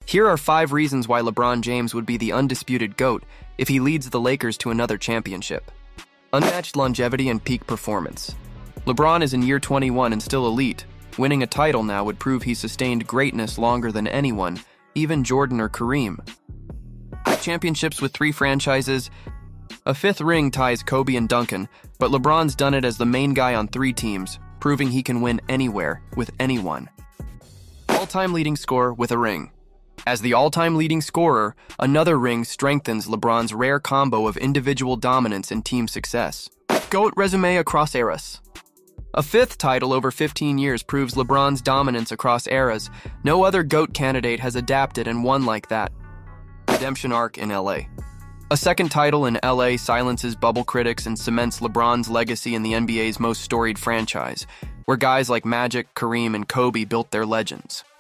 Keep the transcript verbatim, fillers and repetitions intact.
Here are five reasons why LeBron James would be the undisputed GOAT if he leads the Lakers to another championship. Unmatched longevity and peak performance. LeBron is in year twenty-one and still elite. Winning a title now would prove he sustained greatness longer than anyone, even Jordan or Kareem. Championships with three franchises. A fifth ring ties Kobe and Duncan, but LeBron's done it as the main guy on three teams, proving he can win anywhere, with anyone. All-time leading scorer with a ring. As the all-time leading scorer, another ring strengthens LeBron's rare combo of individual dominance and team success. GOAT resume across eras. A fifth title over fifteen years proves LeBron's dominance across eras. No other GOAT candidate has adapted and won like that. Redemption arc in L A. A second title in L A silences bubble critics and cements LeBron's legacy in the N B A's most storied franchise, where guys like Magic, Kareem, and Kobe built their legends.